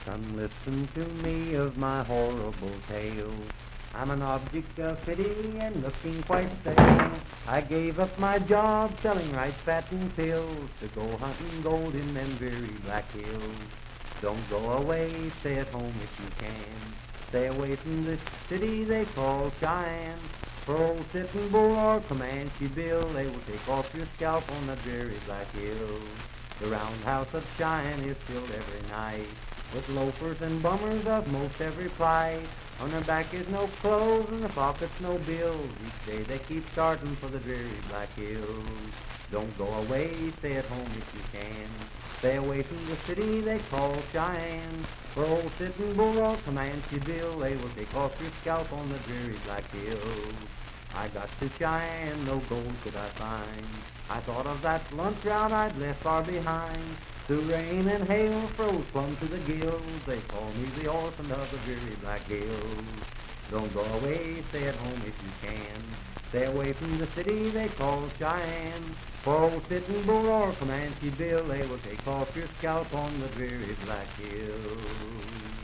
Come listen to me of my horrible tale. I'm an object of pity and looking quite stale. I gave up my job selling rice, fat, and pills to go hunting gold in them dreary black hills. Don't go away, stay at home if you can. Stay away from this city they call Cheyenne. For old Sitting Bull or Comanche Bill, they will take off your scalp on the dreary black hills. The roundhouse of Cheyenne is filled every night with loafers and bummers of most every plight. On their back is no clothes and their pockets no bills. Each day they keep starting for the dreary black hills. Don't go away, stay at home if you can. Stay away from the city they call Cheyenne. For old Sitting Bull or Comanche Bill, they will take off your scalp on the dreary black hills. I got to Cheyenne, no gold could I find. I thought of that lunch route I'd left far behind. Through rain and hail, froze plumb to the gills. They call me the orphan of the dreary black hills. Don't go away, stay at home if you can. Stay away from the city they call Cheyenne. For old Sitting Bull or Comanche Bill, they will take off your scalp on the dreary black hills.